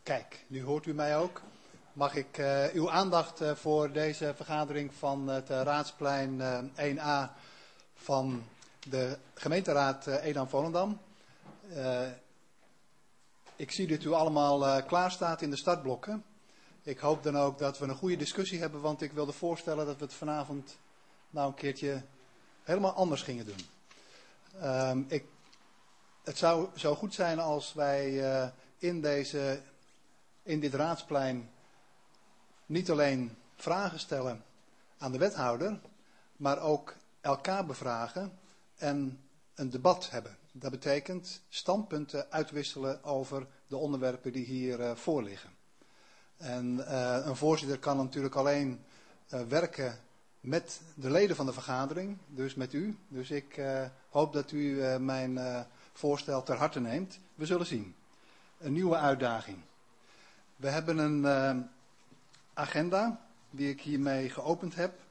Kijk, nu hoort u mij ook. Mag ik uw aandacht voor deze vergadering van het Raadsplein 1A van de gemeenteraad Edam-Volendam. Ik zie dat u allemaal klaar staat in de startblokken. Ik hoop dan ook dat we een goede discussie hebben, want ik wilde voorstellen dat we het vanavond nou een keertje helemaal anders gingen doen. Het zou zo goed zijn als wij in dit raadsplein niet alleen vragen stellen aan de wethouder, maar ook elkaar bevragen en een debat hebben. Dat betekent standpunten uitwisselen over de onderwerpen die hier voor liggen. En een voorzitter kan natuurlijk alleen werken met de leden van de vergadering, dus met u. Dus ik hoop dat u mijn voorstel ter harte neemt. We zullen zien. Een nieuwe uitdaging. We hebben een agenda die ik hiermee geopend heb.